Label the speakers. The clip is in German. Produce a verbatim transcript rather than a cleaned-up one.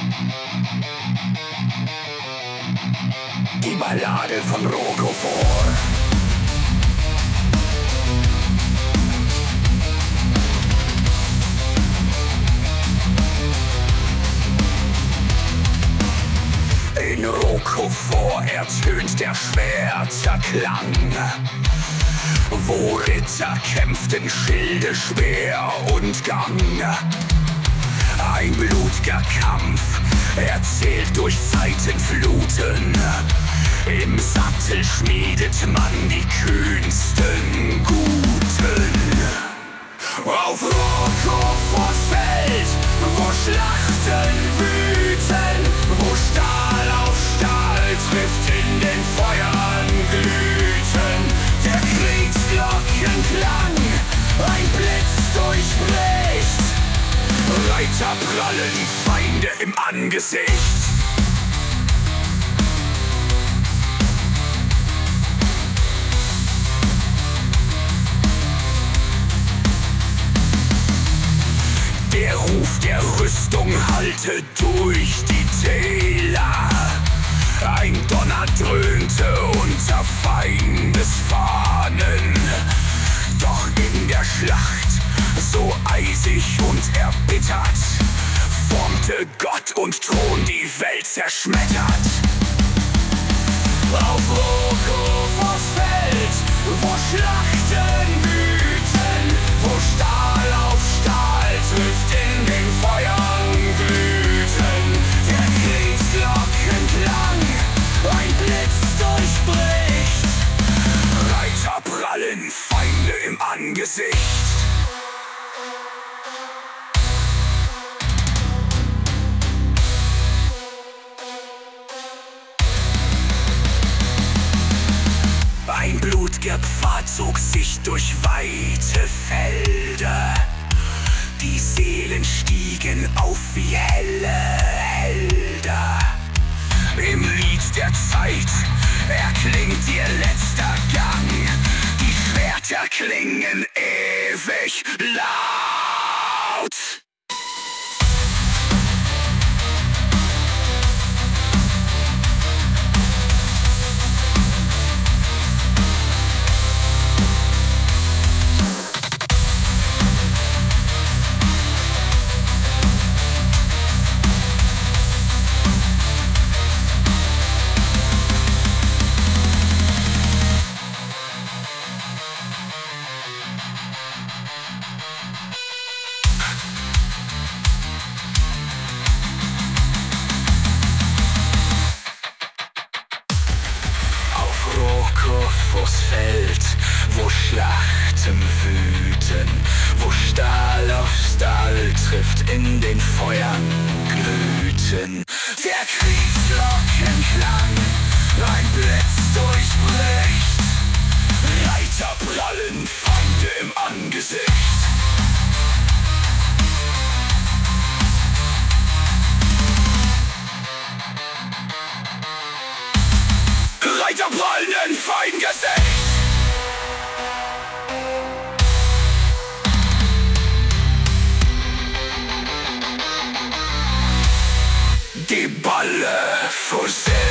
Speaker 1: Die Ballade von Roquefort. In Roquefort ertönt der Schwerterklang, wo Ritter kämpften, Schilde, Speer und Gang. Ein blut'ger Kampf, erzählt durch Zeitenfluten. Im Sattel schmiedet man die kühnsten Guten. Auf Roqueforts Feld, wo Schlachten wüten, wo Stahl auf Stahl trifft, in den Feuern glühten. Der Kriegsglockenklang, ein Blitz durchbricht, Reiter prallen, Feinde im Angesicht. Der Ruf der Rüstung hallte durch die Täler. Ein Donner dröhnte unter Feindesfahnen. Doch in der Schlacht, so eisig und erbittert, formte Gott und Thron die Welt zerschmettert. Auf Roqueforts Feld, wo Schlachten wüten, wo Stahl auf Stahl trifft, in den Feuern glühten. Der Kriegsglockenklang, ein Blitz durchbricht, Reiter prallen, Feinde im Angesicht. Ein blut'ger Pfad zog sich durch weite Felder. Die Seelen stiegen auf wie helle Helder. Im Lied der Zeit erklingt ihr letzter Gang. Die Schwerter klingen ewig laut. Roqueforts Feld, wo Schlachten wüten, wo Stahl auf Stahl trifft, in den Feuern glühten. Der Kriegsglockenklang, ein Blitz durchbricht, Reiter prallen, Feinde im Angesicht. Reiter prallen in Feindgesicht. Die Balle fusiert.